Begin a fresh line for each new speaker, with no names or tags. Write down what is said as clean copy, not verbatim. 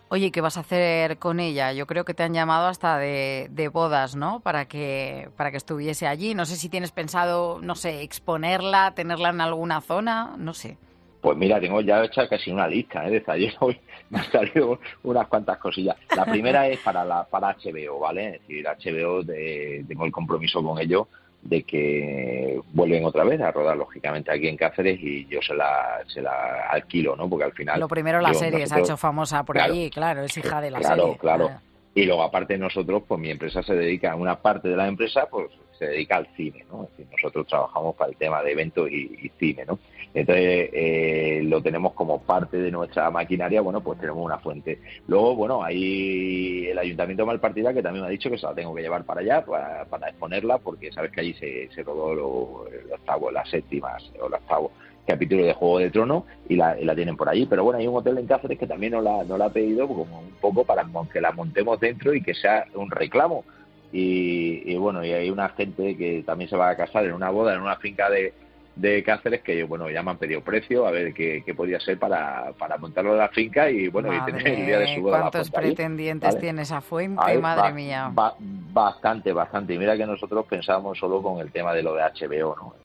Oye, ¿qué vas a hacer con ella? Yo creo que te han llamado hasta de bodas, ¿no? Para que estuviese allí. No sé si tienes pensado, no sé, exponerla, tenerla en alguna zona, no sé.
Pues mira, tengo ya hecha casi una lista, de desayuno. Hoy me han salido unas cuantas cosillas. La primera es para HBO, ¿vale? Es decir, HBO, tengo el compromiso con ellos de que vuelven otra vez a rodar, lógicamente, aquí en Cáceres y yo se la alquilo, ¿no? Porque al final,
Lo primero, la serie se ha
nosotros,
hecho famosa por
claro,
allí, claro, es hija de la
claro,
serie.
claro. Y luego, aparte, nosotros, pues mi empresa se dedica, una parte de la empresa, pues se dedica al cine, ¿no? Es decir, nosotros trabajamos para el tema de eventos y cine, ¿no? Entonces, lo tenemos como parte de nuestra maquinaria, bueno, pues tenemos una fuente. Luego, bueno, hay el Ayuntamiento de Malpartida que también me ha dicho que se la tengo que llevar para allá, para exponerla, porque sabes que allí se rodó el octavo, las séptimas, o el octavo capítulo de Juego de Tronos y la tienen por allí. Pero bueno, hay un hotel en Cáceres que también nos la ha pedido como un poco para que la montemos dentro y que sea un reclamo. Y bueno, y hay una gente que también se va a casar en una boda, en una finca de Cáceres, que bueno, ya me han pedido precio, a ver qué podría ser para montarlo en la finca y bueno, y tener el día de su
Madre,
boda la
¿cuántos
fuente allí,
pretendientes
¿vale?
tiene esa fuente?
Hay
Madre mía.
bastante, bastante. Y mira que nosotros pensamos solo con el tema de lo de HBO, ¿no?